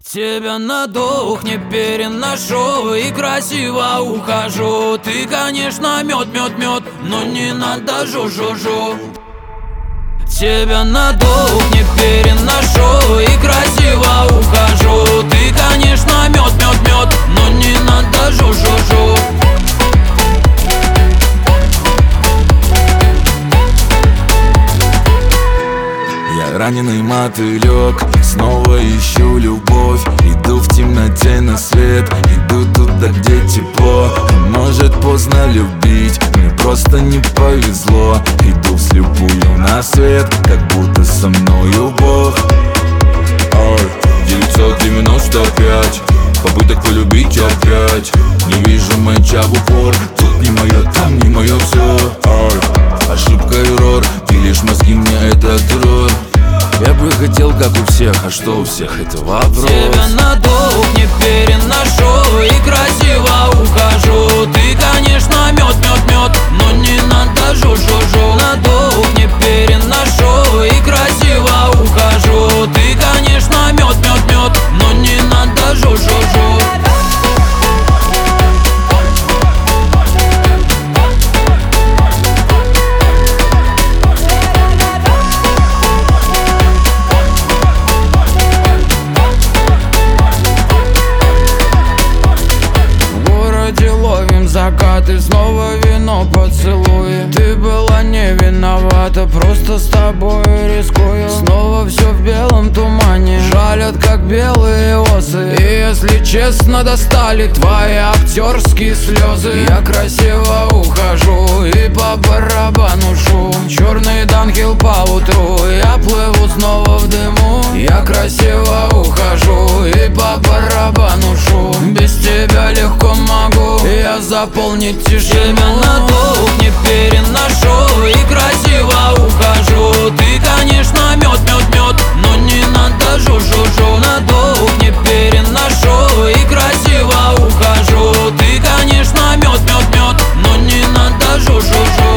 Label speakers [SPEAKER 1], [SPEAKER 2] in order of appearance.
[SPEAKER 1] Тебя на дух не переношу и красиво ухожу. Ты, конечно, мед, но не надо жу-жу-жу. Тебя на дух не переношу и красиво ухожу. Ты, конечно, мед, но не надо жу-жу-жу.
[SPEAKER 2] Я раненый мотылек, снова ищу любовь. Иду в темноте на свет, иду туда, где тепло. Может поздно любить, мне просто не повезло. Иду вслепую на свет, как будто со мною Бог. 995 попыток полюбить опять. Не вижу мяча в упор, тут не мое, там не мое все. Ошибка, эррор, пилишь мозги, мне это террор. Я бы хотел, как у всех, а что у всех, это вопрос.
[SPEAKER 1] Тебя на дух не переношу и красиво ухожу. Ты, конечно, мед, но не надо жу-жу-жу. На дух не переношу и красиво ухожу. Ты, конечно, мед, но не надо жу-жу-жу.
[SPEAKER 3] Закаты, снова вино, поцелуи. Ты была не виновата, просто с тобой рискую. Снова все в белом тумане, жалят как белые осы. И если честно, достали твои актерские слезы. Я красиво ухожу и по барабану шум. Черный Данхил по утру, я плыву снова в дыму. Я красиво ухожу и по барабану шум. Без тебя легко могу я заполнить тишину.
[SPEAKER 1] Тебя на дух не переношу и красиво ухожу. Ты, конечно, мед, но не надо жу-жу-жу. На дух не переношу и красиво ухожу. Ты, конечно, мед, но не надо жу-жу-жу.